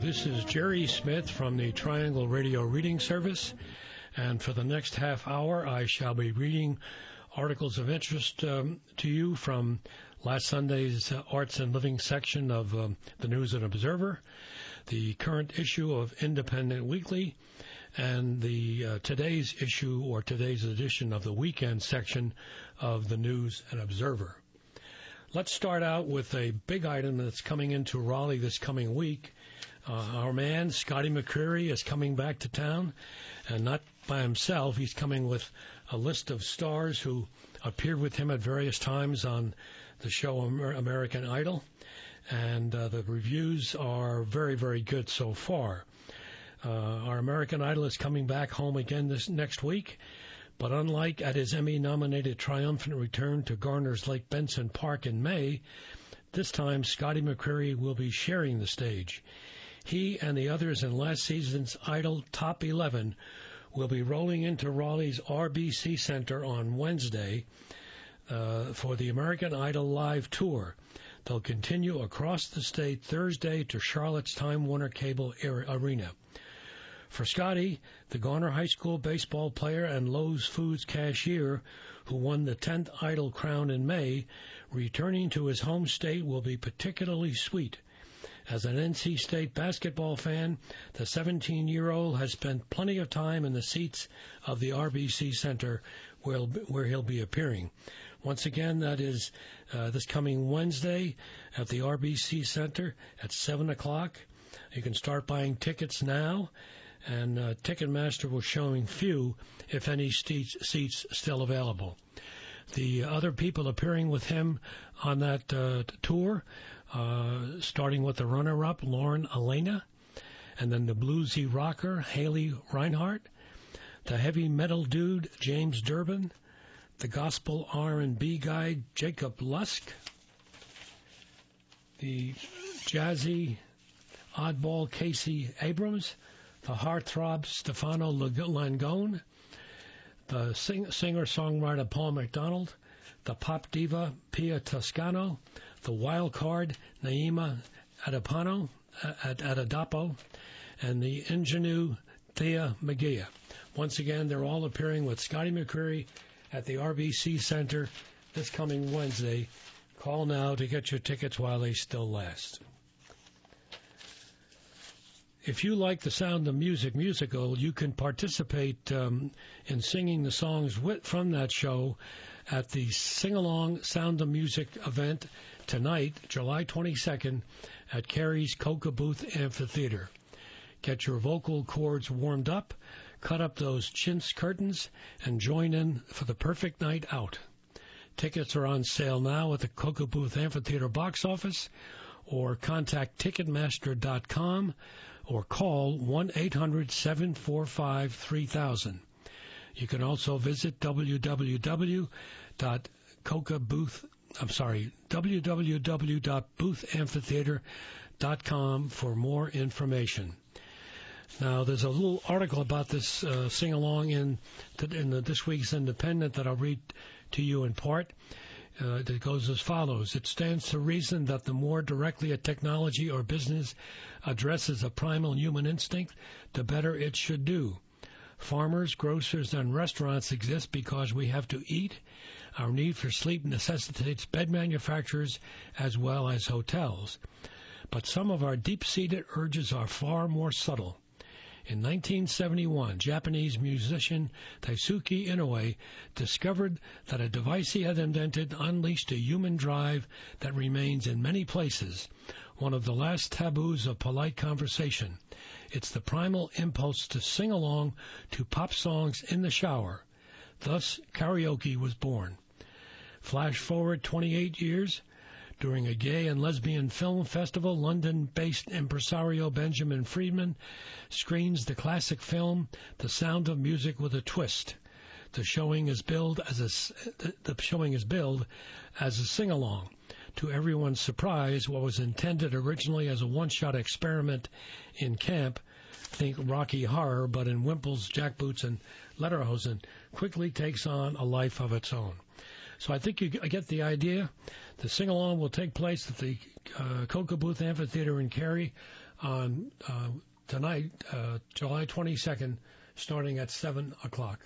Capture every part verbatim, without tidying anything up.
This is Jerry Smith from the Triangle Radio Reading Service, and for the next half hour I shall be reading articles of interest um, to you from last Sunday's uh, Arts and Living section of um, the News and Observer, the current issue of Independent Weekly, and the uh, today's issue or today's edition of the weekend section of the News and Observer. Let's start out with a big item that's coming into Raleigh this coming week. Uh, our man, Scotty McCreery, is coming back to town, and not by himself. He's coming with a list of stars who appeared with him at various times on the show Amer- American Idol, and uh, the reviews are very, very good so far. Uh, our American Idol is coming back home again this next week, but unlike at his Emmy-nominated triumphant return to Garner's Lake Benson Park in May, this time Scotty McCreery will be sharing the stage. He and the others in last season's Idol Top eleven will be rolling into Raleigh's R B C Center on Wednesday uh, for the American Idol Live Tour. They'll continue across the state Thursday to Charlotte's Time Warner Cable Arena. For Scotty, the Garner High School baseball player and Lowe's Foods cashier who won the tenth Idol crown in May, returning to his home state will be particularly sweet. As an N C State basketball fan, the seventeen-year-old has spent plenty of time in the seats of the R B C Center where, where he'll be appearing. Once again, that is uh, this coming Wednesday at the R B C Center at seven o'clock. You can start buying tickets now, and uh, Ticketmaster will showing few, if any, seats, seats still available. The other people appearing with him on that uh, tour, uh, starting with the runner-up, Lauren Elena, and then the bluesy rocker, Haley Reinhart, the heavy metal dude, James Durbin, the gospel R and B guy, Jacob Lusk, the jazzy oddball, Casey Abrams, the heartthrob, Stefano Langone, the sing- singer-songwriter Paul McDonald, the pop diva Pia Toscano, the wild card Naima Adapano, Ad- Adadapo, and the ingenue Thea Magia. Once again, they're all appearing with Scotty McCreery at the R B C Center this coming Wednesday. Call now to get your tickets while they still last. If you like the Sound of Music musical, you can participate um, in singing the songs with, from that show at the Sing-Along Sound of Music event tonight, July twenty-second, at Carey's Coca Booth Amphitheater. Get your vocal cords warmed up, cut up those chintz curtains, and join in for the perfect night out. Tickets are on sale now at the Coca Booth Amphitheater box office, or contact Ticketmaster dot com or call one eight hundred seven four five three thousand. You can also visit w w w dot coca booth I'm sorry, w w w dot booth amphitheater dot com for more information. Now, there's a little article about this uh, sing-along in, in the, this week's Independent that I'll read to you in part. Uh, it goes as follows. It stands to reason that the more directly a technology or business addresses a primal human instinct, the better it should do. Farmers, grocers, and restaurants exist because we have to eat. Our need for sleep necessitates bed manufacturers as well as hotels. But some of our deep-seated urges are far more subtle. In nineteen seventy-one, Japanese musician Taisuke Inoue discovered that a device he had invented unleashed a human drive that remains in many places, one of the last taboos of polite conversation. It's the primal impulse to sing along to pop songs in the shower. Thus, karaoke was born. Flash forward twenty-eight years. During a gay and lesbian film festival, London-based impresario Benjamin Friedman screens the classic film The Sound of Music with a twist. The showing is billed as a the showing is billed as a sing-along. To everyone's surprise, what was intended originally as a one-shot experiment in camp, think Rocky Horror, but in wimples, jackboots, and lederhosen, quickly takes on a life of its own. So I think you get the idea. The sing-along will take place at the uh, Coca Booth Amphitheater in Cary on uh, tonight, uh, July twenty-second, starting at seven o'clock.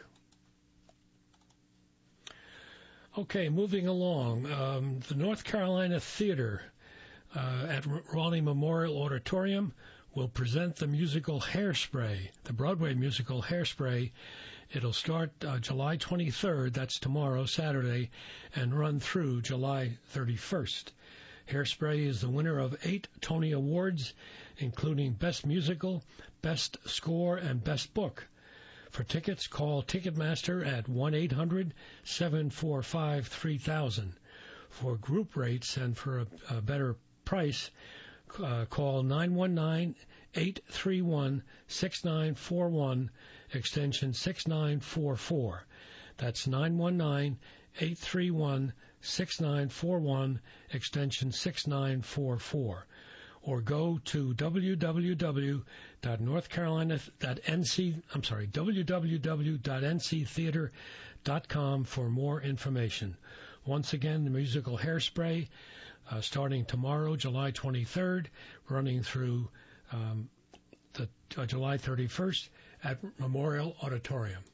Okay, moving along. Um, the North Carolina Theater uh, at Raleigh Memorial Auditorium will present the musical Hairspray, the Broadway musical Hairspray. It'll start uh, July twenty-third, that's tomorrow, Saturday, and run through July thirty-first. Hairspray is the winner of eight Tony Awards, including Best Musical, Best Score, and Best Book. For tickets, call Ticketmaster at one eight hundred seven four five three thousand. For group rates and for a, a better price, uh, call nine one nine, eight three one, six nine four one, extension six nine four four. That's nine one nine, eight three one, six nine four one, extension six nine four four. Or go to w w w dot north carolina dot n c I'm sorry w w w dot n c theater dot com for more information. Once again, the musical Hairspray uh, starting tomorrow, July twenty-third, running through um, the uh, July thirty-first at Memorial Auditorium.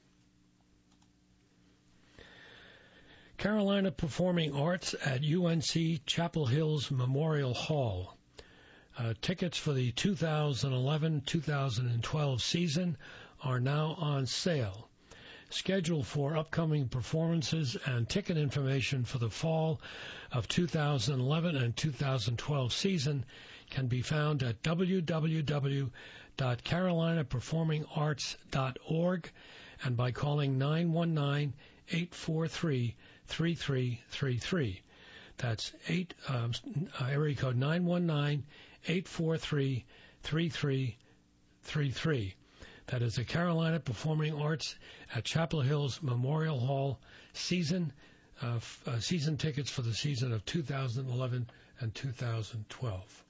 Carolina Performing Arts at U N C Chapel Hills Memorial Hall. Uh, tickets for the two thousand eleven two thousand twelve season are now on sale. Schedule for upcoming performances and ticket information for the fall of two thousand eleven and two thousand twelve season can be found at w w w dot carolina performing arts dot org and by calling nine one nine, eight four three, three three three three. That's eight um, area code nine one nine, eight four three, three three three three. That is the Carolina Performing Arts at Chapel Hills Memorial Hall season uh, f- uh, season tickets for the season of two thousand eleven and two thousand twelve.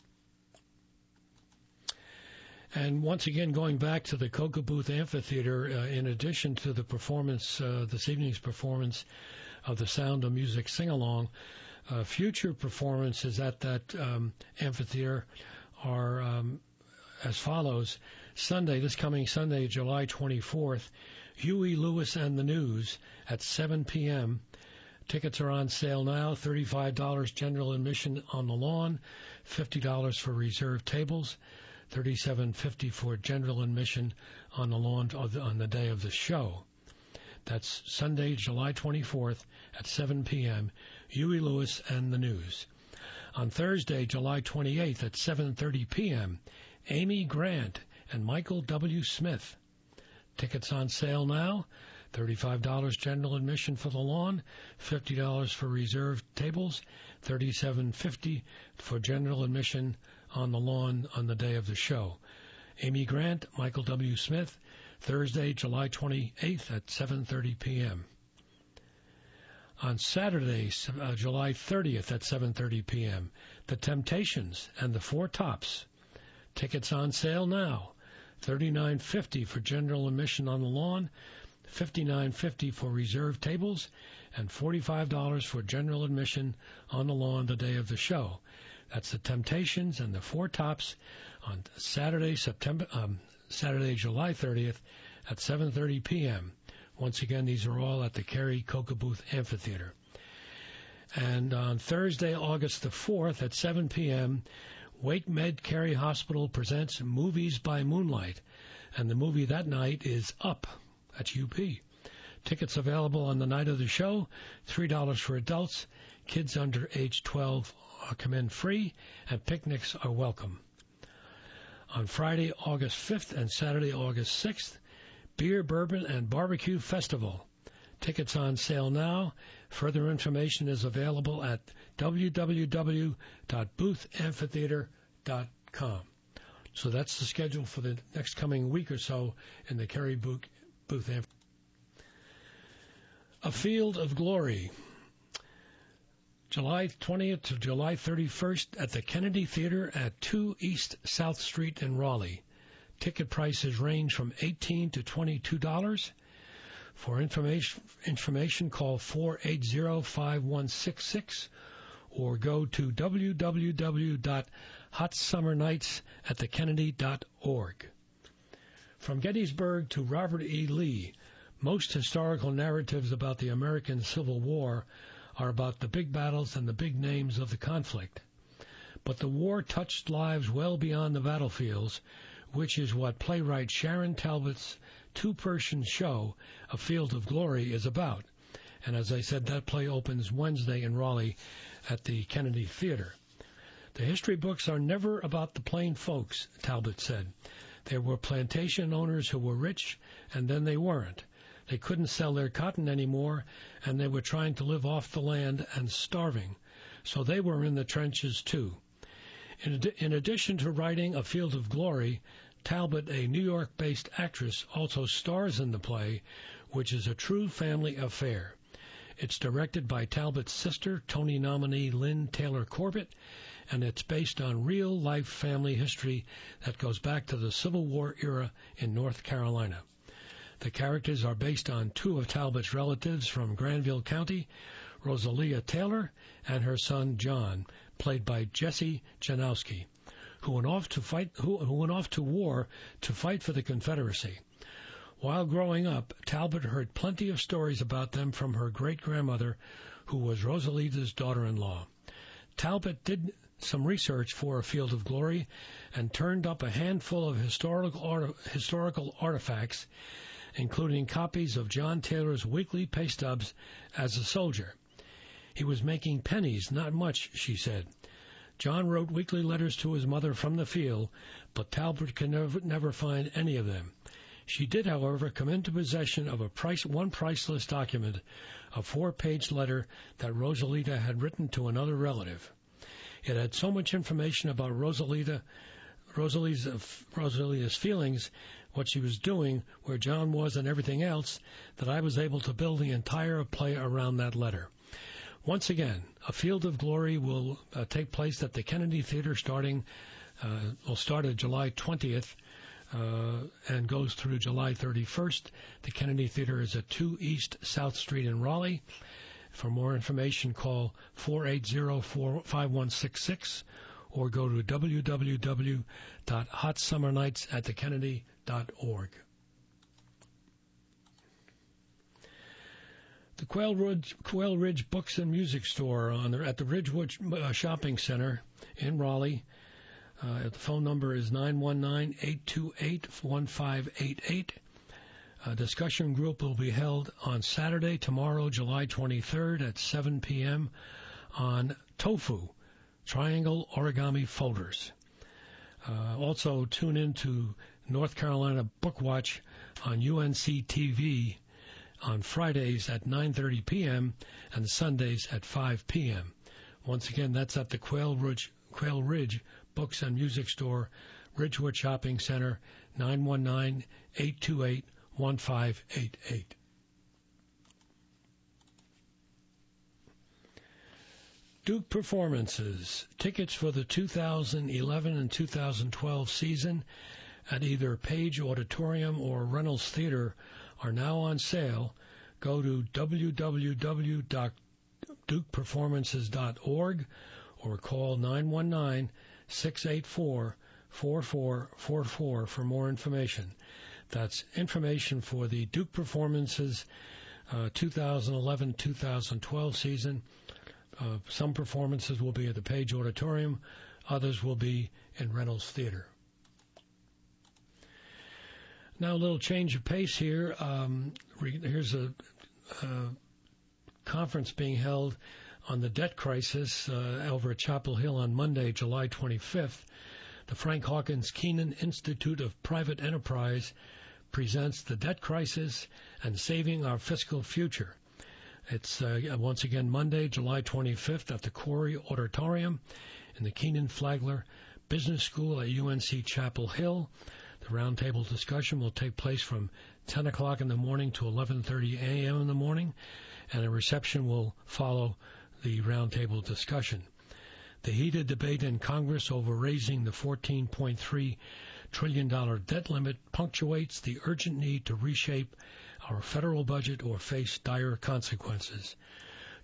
And once again, going back to the Cocoa Booth Amphitheater, uh, in addition to the performance, uh, this evening's performance of the Sound of Music sing-along, uh, future performances at that um, amphitheater are um, as follows. Sunday, this coming Sunday, July twenty-fourth, Huey Lewis and the News at seven p.m. Tickets are on sale now, thirty-five dollars general admission on the lawn, fifty dollars for reserved tables, thirty-seven fifty for general admission on the lawn on the day of the show. That's Sunday, July twenty-fourth at seven p.m., Huey Lewis and the News. On Thursday, July twenty-eighth at seven thirty p.m., Amy Grant and Michael W. Smith. Tickets on sale now, thirty-five dollars general admission for the lawn, fifty dollars for reserved tables, thirty-seven fifty for general admission on the lawn on the day of the show. Amy Grant, Michael W. Smith, Thursday, July twenty-eighth at seven thirty p.m. On Saturday, uh, July thirtieth at seven thirty p.m., The Temptations and the Four Tops. Tickets on sale now, thirty-nine fifty for general admission on the lawn, fifty-nine fifty for reserved tables, and forty-five dollars for general admission on the lawn the day of the show. That's The Temptations and the Four Tops on Saturday, September, um, Saturday, July thirtieth at seven thirty p.m. Once again, these are all at the Cary Cocoa Booth Amphitheater. And on Thursday, August the fourth at seven p.m., Wake Med Cary Hospital presents Movies by Moonlight, and the movie that night is Up. That's U P. Tickets available on the night of the show, three dollars for adults. Kids under age twelve come in free, and picnics are welcome. On Friday, August fifth and Saturday, August sixth, Beer, Bourbon, and Barbecue Festival. Tickets on sale now. Further information is available at w w w dot booth amphitheater dot com. So that's the schedule for the next coming week or so in the Cary Booth Amphitheater. A Field of Glory, July twentieth to July thirty-first at the Kennedy Theater at two East South Street in Raleigh. Ticket prices range from eighteen dollars to twenty-two dollars. For information, information call four eight zero, five one six six or go to w w w dot Hot Summer Nights at the Kennedy dot org. From Gettysburg to Robert E. Lee, most historical narratives about the American Civil War are about the big battles and the big names of the conflict. But the war touched lives well beyond the battlefields, which is what playwright Sharon Talbot's two-person show, A Field of Glory, is about. And as I said, that play opens Wednesday in Raleigh at the Kennedy Theater. The history books are never about the plain folks, Talbot said. There were plantation owners who were rich, and then they weren't. They couldn't sell their cotton anymore, and they were trying to live off the land and starving. So they were in the trenches, too. In, ad- in addition to writing A Field of Glory, Talbot, a New York-based actress, also stars in the play, which is a true family affair. It's directed by Talbot's sister, Tony nominee Lynn Taylor Corbett, and it's based on real-life family history that goes back to the Civil War era in North Carolina. The characters are based on two of Talbot's relatives from Granville County, Rosalia Taylor and her son John, played by Jesse Janowski, who went off to fight, who, who went off to war to fight for the Confederacy. While growing up, Talbot heard plenty of stories about them from her great-grandmother, who was Rosalita's daughter-in-law. Talbot did some research for A Field of Glory and turned up a handful of historical, art, historical artifacts, including copies of John Taylor's weekly pay stubs as a soldier. He was making pennies, not much, she said. John wrote weekly letters to his mother from the field, but Talbot could never, never find any of them. She did, however, come into possession of a price, one priceless document, a four-page letter that Rosalita had written to another relative. It had so much information about Rosalita, Rosalita's, uh, Rosalita's feelings, what she was doing, where John was, and everything else, that I was able to build the entire play around that letter. Once again, A Field of Glory will uh, take place at the Kennedy Theater starting, uh, will start at July twentieth, Uh, and goes through July thirty-first. The Kennedy Theater is at two East South Street in Raleigh. For more information, call four eight zero, five one six six or go to w w w dot hot summer nights at the kennedy dot org. The Quail Ridge, Quail Ridge Books and Music Store on the, at the Ridgewood uh, Shopping Center in Raleigh. Uh, the phone number is nine one nine, eight two eight, one five eight eight. A discussion group will be held on Saturday, tomorrow, July twenty-third at seven p.m. on TOFU, Triangle Origami Folders. Uh, also, tune in to North Carolina Book Watch on U N C T V on Fridays at nine thirty p.m. and Sundays at five p.m. Once again, that's at the Quail Ridge, Quail Ridge Books and Music Store, Ridgewood Shopping Center, nine one nine, eight two eight, one five eight eight. Duke Performances. Tickets for the two thousand eleven and two thousand twelve season at either Page Auditorium or Reynolds Theater are now on sale. Go to w w w dot duke performances dot org or call nine one nine, six eight four, four four four four for more information. That's information for the Duke Performances uh, twenty eleven two thousand twelve season. Uh, some performances will be at the Page Auditorium. Others will be in Reynolds Theater. Now a little change of pace here. Um, re- here's a, a conference being held on the debt crisis uh, over at Chapel Hill on Monday, July twenty-fifth. The Frank Hawkins Keenan Institute of Private Enterprise presents The Debt Crisis and Saving Our Fiscal Future. It's uh, once again Monday, July twenty-fifth at the Corey Auditorium in the Keenan Flagler Business School at U N C Chapel Hill. The roundtable discussion will take place from ten o'clock in the morning to eleven thirty a.m. in the morning, and a reception will follow the roundtable discussion. The heated debate in Congress over raising the fourteen point three trillion dollars debt limit punctuates the urgent need to reshape our federal budget or face dire consequences.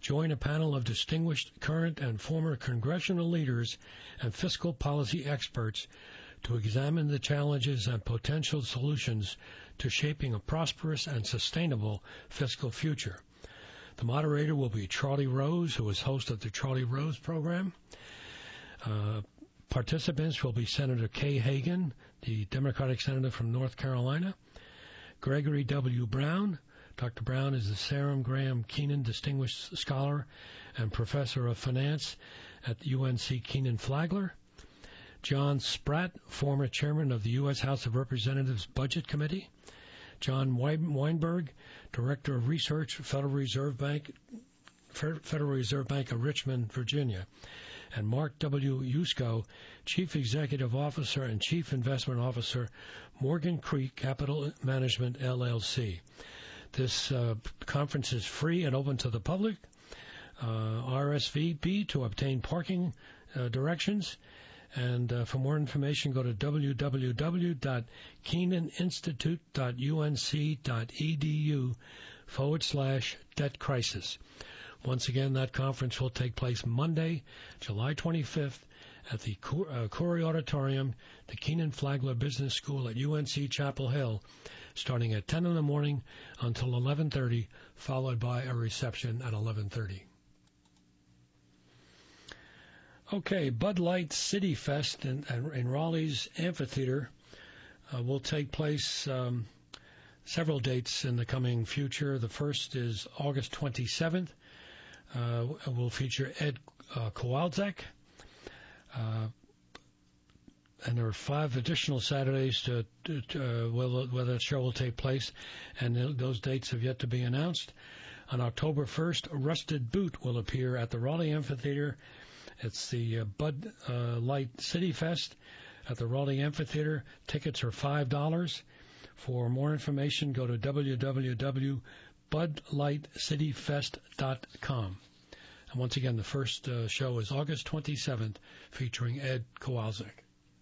Join a panel of distinguished current and former congressional leaders and fiscal policy experts to examine the challenges and potential solutions to shaping a prosperous and sustainable fiscal future. The moderator will be Charlie Rose, who is host of the Charlie Rose program. Uh, participants will be Senator Kay Hagan, the Democratic senator from North Carolina, Gregory W. Brown. Doctor Brown is the Sarah Graham Keenan Distinguished Scholar and Professor of Finance at U N C Kenan-Flagler. John Spratt, former chairman of the U S House of Representatives Budget Committee. John Weinberg, Director of Research, Federal Reserve Bank, Federal Reserve Bank of Richmond, Virginia. And Mark W. Yusko, Chief Executive Officer and Chief Investment Officer, Morgan Creek Capital Management, L L C. This uh, conference is free and open to the public. Uh, R S V P to obtain parking uh, directions. And uh, for more information, go to w w w dot keenan institute dot u n c dot e d u forward slash debt crisis. Once again, that conference will take place Monday, July twenty-fifth, at the uh, Corey Auditorium, the Kenan-Flagler Business School at U N C Chapel Hill, starting at ten in the morning until eleven thirty, followed by a reception at eleven thirty. Okay, Bud Light City Fest in, in Raleigh's amphitheater uh, will take place um, several dates in the coming future. The first is August twenty-seventh. Uh, will feature Ed uh, Kowalczyk. Uh, and there are five additional Saturdays to, to, to uh, where, where that show will take place, and those dates have yet to be announced. On October first, Rusted Boot will appear at the Raleigh Amphitheater. It's the uh, Bud uh, Light City Fest at the Raleigh Amphitheater. Tickets are five dollars. For more information, go to w w w dot bud light city fest dot com. And once again, the first uh, show is August twenty-seventh, featuring Ed Kowalczyk.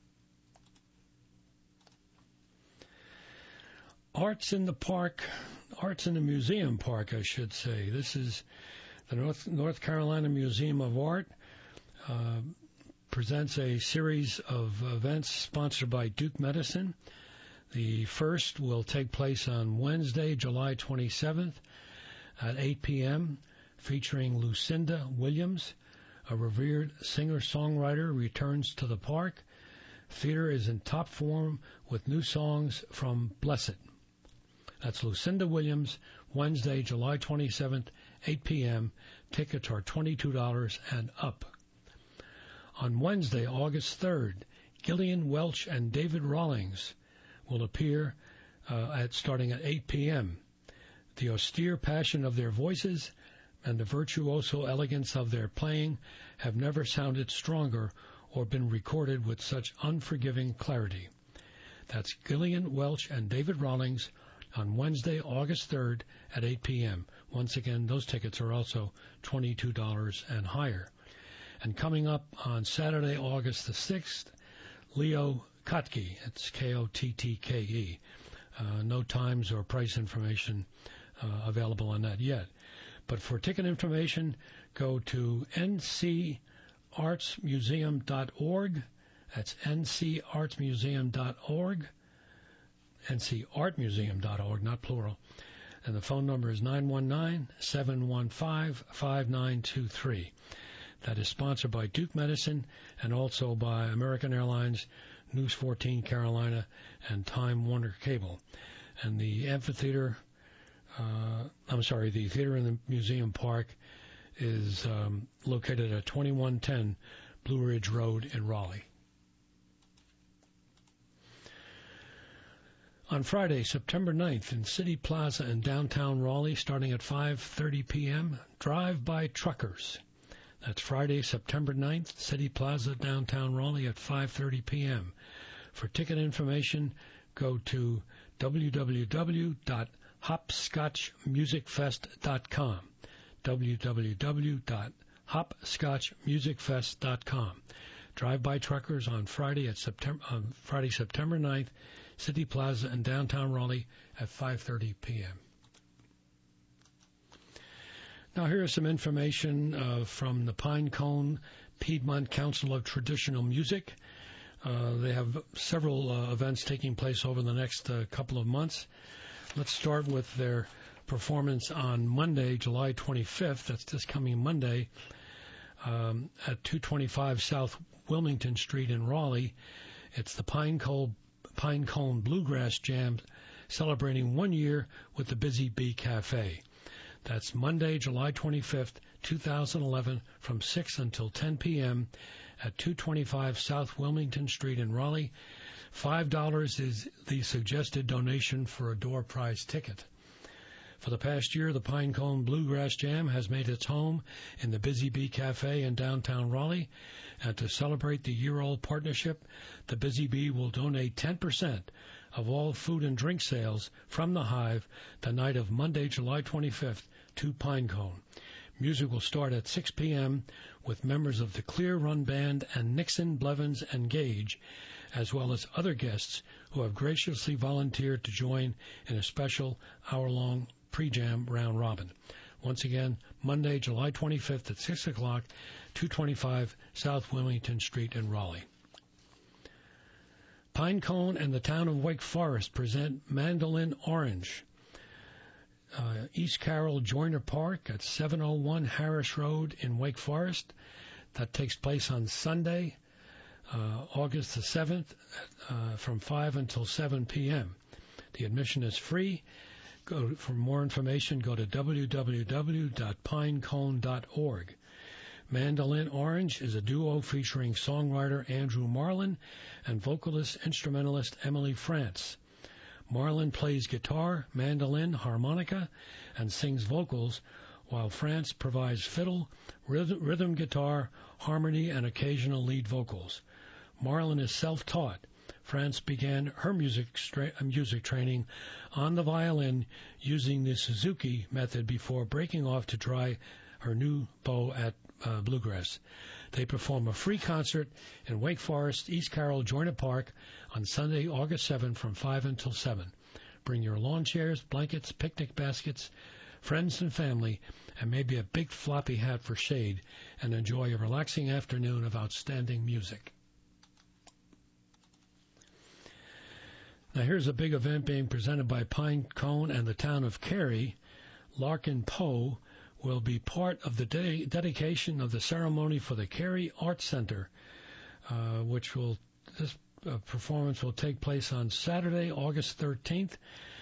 Arts in the Park, Arts in the Museum Park, I should say. This is the North, North Carolina Museum of Art. Uh, presents a series of events sponsored by Duke Medicine. The first will take place on Wednesday, July twenty-seventh at eight p.m., featuring Lucinda Williams, a revered singer-songwriter, returns to the park. Theater is in top form with new songs from Blessed. That's Lucinda Williams, Wednesday, July twenty-seventh, eight p.m. Tickets are twenty-two dollars and up. On Wednesday, August third, Gillian Welch and David Rawlings will appear uh, at starting at eight p.m. The austere passion of their voices and the virtuoso elegance of their playing have never sounded stronger or been recorded with such unforgiving clarity. That's Gillian Welch and David Rawlings on Wednesday, August third at eight p.m. Once again, those tickets are also twenty-two dollars and higher. And coming up on Saturday, August the sixth, Leo Kottke. It's K O T T K E. Uh, no times or price information uh, available on that yet. But for ticket information, go to n c arts museum dot org. That's n c arts museum dot org. n c art museum dot org, not plural. And the phone number is nine one nine, seven one five, five nine two three. That is sponsored by Duke Medicine and also by American Airlines, News fourteen Carolina, and Time Warner Cable. And the amphitheater, uh, I'm sorry, the theater in the museum park is um, located at twenty-one ten Blue Ridge Road in Raleigh. On Friday, September ninth, in City Plaza in downtown Raleigh, starting at five thirty p.m., Drive-By Truckers. That's Friday, September ninth, City Plaza, downtown Raleigh at five thirty p.m. For ticket information, go to w w w dot hopscotch music fest dot com. w w w dot hopscotch music fest dot com. Drive-By Truckers on Friday at September on Friday, September ninth, City Plaza in downtown Raleigh at five thirty p.m. Now here is some information uh, from the Pine Cone Piedmont Council of Traditional Music. Uh, they have several uh, events taking place over the next uh, couple of months. Let's start with their performance on Monday, July twenty-fifth. That's this coming Monday um, at two twenty-five South Wilmington Street in Raleigh. It's the Pine Cone, Pine Cone Bluegrass Jam, celebrating one year with the Busy Bee Cafe. That's Monday, July twenty-fifth, two thousand eleven, from six until ten p.m. at two twenty-five South Wilmington Street in Raleigh. five dollars is the suggested donation for a door prize ticket. For the past year, the Pine Cone Bluegrass Jam has made its home in the Busy Bee Cafe in downtown Raleigh. And to celebrate the year-old partnership, the Busy Bee will donate ten percent of all food and drink sales from the Hive the night of Monday, July twenty-fifth, to Pine Cone. Music will start at six p.m. with members of the Clear Run Band and Nixon, Blevins, and Gage, as well as other guests who have graciously volunteered to join in a special hour-long pre-jam round robin. Once again, Monday, July twenty-fifth at six o'clock, two twenty-five South Wilmington Street in Raleigh. Pine Cone and the town of Wake Forest present Mandolin Orange. Uh, East Carroll Joyner Park at seven oh one Harris Road in Wake Forest. That takes place on Sunday, uh, August the seventh, uh, from five until seven p.m. The admission is free. Go, for more information, go to w w w dot pinecone dot org. Mandolin Orange is a duo featuring songwriter Andrew Marlin and vocalist instrumentalist Emily France. Marlin plays guitar, mandolin, harmonica, and sings vocals, while France provides fiddle, rhythm, rhythm guitar, harmony, and occasional lead vocals. Marlin is self-taught. France began her music, stra- music training on the violin using the Suzuki method before breaking off to try her new bow at uh, Bluegrass. They perform a free concert in Wake Forest, East Carroll, Joyner Park on Sunday, August seventh from five until seven. Bring your lawn chairs, blankets, picnic baskets, friends and family, and maybe a big floppy hat for shade, and enjoy a relaxing afternoon of outstanding music. Now here's a big event being presented by Pine Cone and the town of Cary. Larkin Poe will be part of the de- dedication of the ceremony for the Cary Arts Center, uh, which will, this uh, performance will take place on Saturday, August thirteenth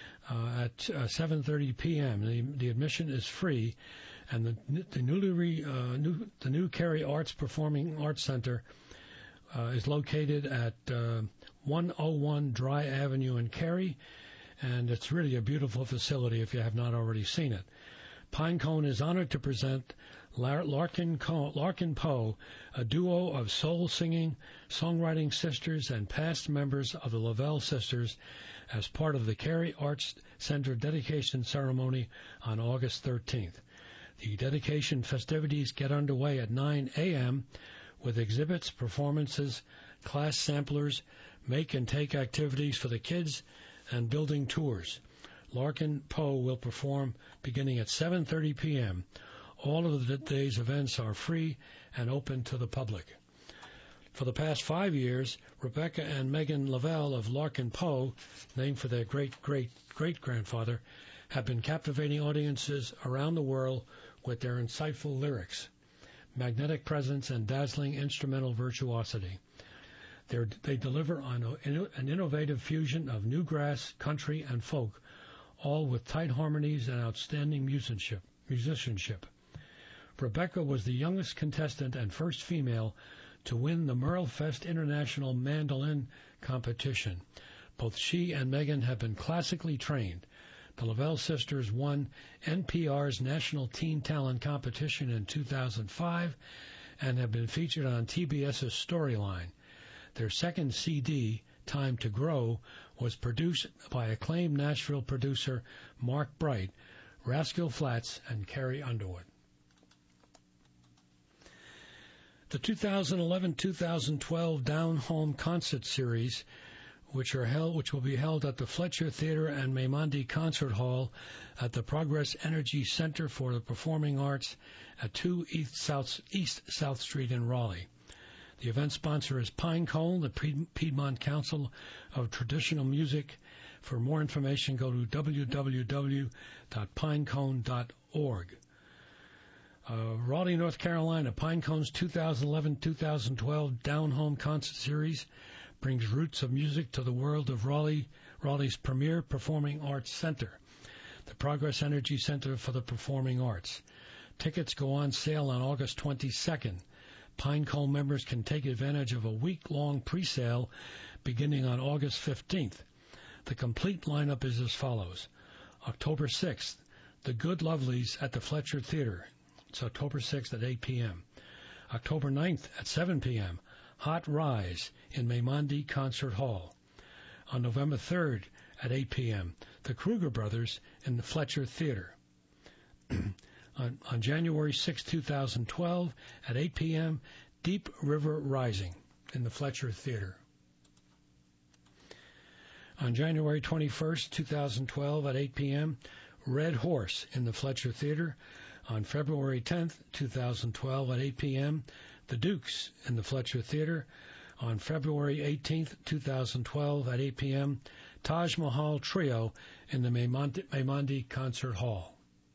uh, at uh, seven thirty p.m. The, the admission is free, and the, the newly re, uh, new, the new Cary Arts Performing Arts Center uh, is located at uh, one oh one Dry Avenue in Cary, and it's really a beautiful facility if you have not already seen it. Pine Cone is honored to present Larkin, Cone, Larkin Poe, a duo of soul-singing, songwriting sisters and past members of the Lavelle Sisters, as part of the Cary Arts Center dedication ceremony on August thirteenth. The dedication festivities get underway at nine a.m. with exhibits, performances, class samplers, make and take activities for the kids, and building tours. Larkin Poe will perform beginning at seven thirty p.m. All of the day's events are free and open to the public. For the past five years, Rebecca and Megan Lavelle of Larkin Poe, named for their great-great-great-grandfather, have been captivating audiences around the world with their insightful lyrics, magnetic presence, and dazzling instrumental virtuosity. They're, they deliver on a, an innovative fusion of newgrass, country, and folk, all with tight harmonies and outstanding musicianship. musicianship. Rebecca was the youngest contestant and first female to win the Merle Fest International Mandolin Competition. Both she and Megan have been classically trained. The Lavelle sisters won N P R's National Teen Talent Competition in two thousand five and have been featured on T B S's Storyline. Their second C D, Time to Grow, was produced by acclaimed Nashville producer Mark Bright, Rascal Flatts, and Carrie Underwood. The two thousand eleven two thousand twelve Down Home Concert Series which are held, which will be held at the Fletcher Theater and Maimandi Concert Hall at the Progress Energy Center for the Performing Arts at two East South, East South Street in Raleigh. The event sponsor is Pinecone, the Piedmont Council of Traditional Music. For more information, go to w w w dot pinecone dot org. Uh, Raleigh, North Carolina, Pinecone's two thousand eleven to two thousand twelve Down Home Concert Series brings roots of music to the world of Raleigh, Raleigh's premier performing arts center, the Progress Energy Center for the Performing Arts. Tickets go on sale on August twenty-second. Pinecone members can take advantage of a week-long pre-sale beginning on August fifteenth. The complete lineup is as follows. October sixth, The Good Lovelies at the Fletcher Theater. It's October sixth at eight p.m. October ninth at seven p.m., Hot Rise in Maimandi Concert Hall. On November third at eight p.m., the Kruger Brothers in the Fletcher Theater. on, on January sixth, two thousand twelve at eight p.m., Deep River Rising in the Fletcher Theater. On January twenty-first, two thousand twelve at eight p.m., Red Horse in the Fletcher Theater. On February tenth, two thousand twelve at eight p.m., The Dukes in the Fletcher Theater. On February eighteenth, two thousand twelve at eight p.m., Taj Mahal Trio in the Maimandi, Maimandi Concert Hall.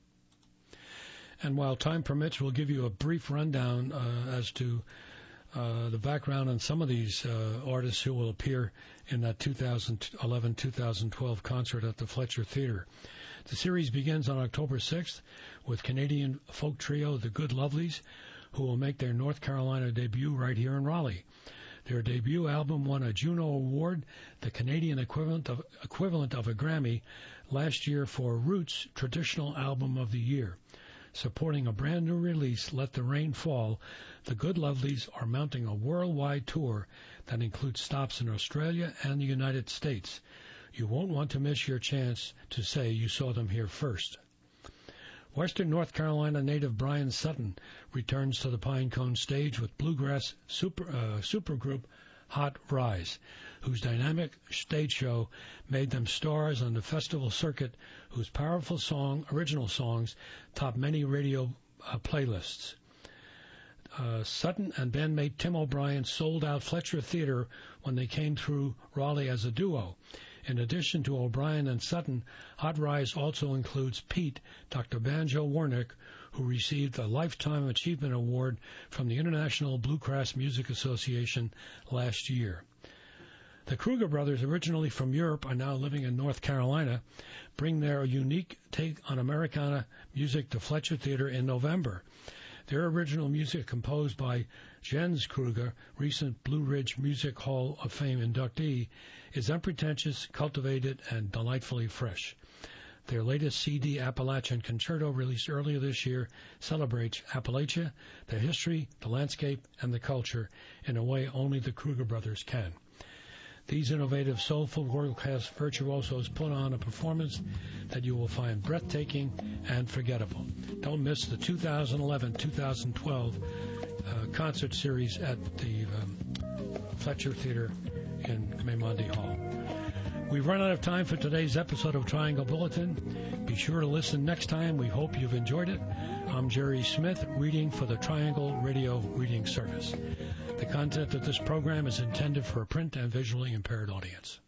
And while time permits, we'll give you a brief rundown uh, as to uh, the background on some of these uh, artists who will appear in that two thousand eleven to two thousand twelve concert at the Fletcher Theater. The series begins on October sixth with Canadian folk trio The Good Lovelies, who will make their North Carolina debut right here in Raleigh. Their debut album won a Juno Award, the Canadian equivalent of, equivalent of a Grammy, last year for Roots Traditional Album of the Year. Supporting a brand new release, Let the Rain Fall, the Good Lovelies are mounting a worldwide tour that includes stops in Australia and the United States. You won't want to miss your chance to say you saw them here first. Western North Carolina native Brian Sutton returns to the Pinecone stage with bluegrass super, uh, supergroup Hot Rise, whose dynamic stage show made them stars on the festival circuit, whose powerful song, original songs top many radio uh, playlists. Uh, Sutton and bandmate Tim O'Brien sold out Fletcher Theater when they came through Raleigh as a duo. In addition to O'Brien and Sutton, Hot Rise also includes Pete, Doctor Banjo Warnick, who received a Lifetime Achievement Award from the International Bluegrass Music Association last year. The Kruger Brothers, originally from Europe, are now living in North Carolina, bring their unique take on Americana music to Fletcher Theater in November. Their original music, composed by Jens Kruger, recent Blue Ridge Music Hall of Fame inductee, is unpretentious, cultivated, and delightfully fresh. Their latest C D, Appalachian Concerto, released earlier this year, celebrates Appalachia, the history, the landscape, and the culture in a way only the Kruger Brothers can. These innovative, soulful, world-class virtuosos put on a performance that you will find breathtaking and forgettable. Don't miss the two thousand eleven to two thousand twelve uh, concert series at the um, Fletcher Theater in Maimandi Hall. We've run out of time for today's episode of Triangle Bulletin. Be sure to listen next time. We hope you've enjoyed it. I'm Jerry Smith, reading for the Triangle Radio Reading Service. The content of this program is intended for a print and visually impaired audience.